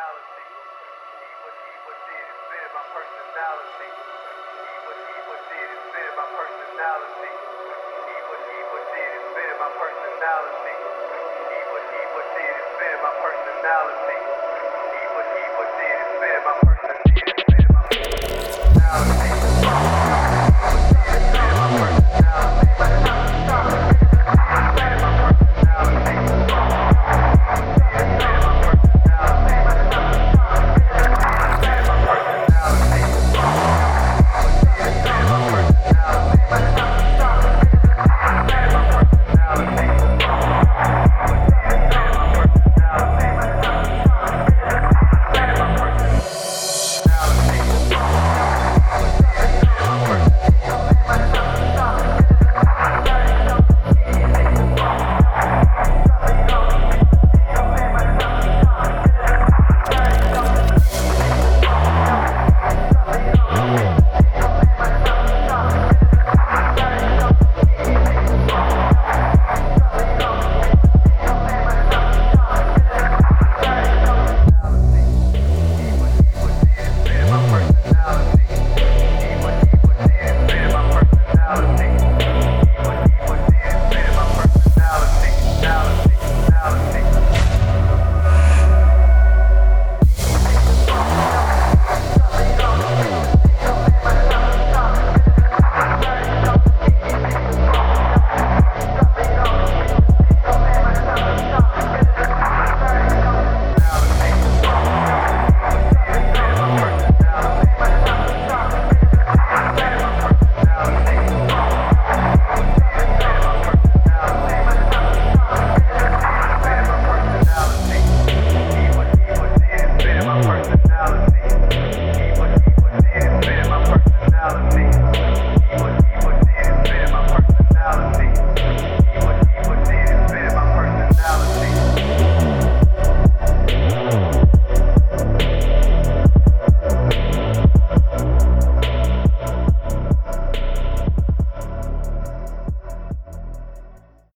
personality. He what did is been my personality. He what did is been my personality. He what did is been my personality. He what did is been my personality. He what did is been my personality.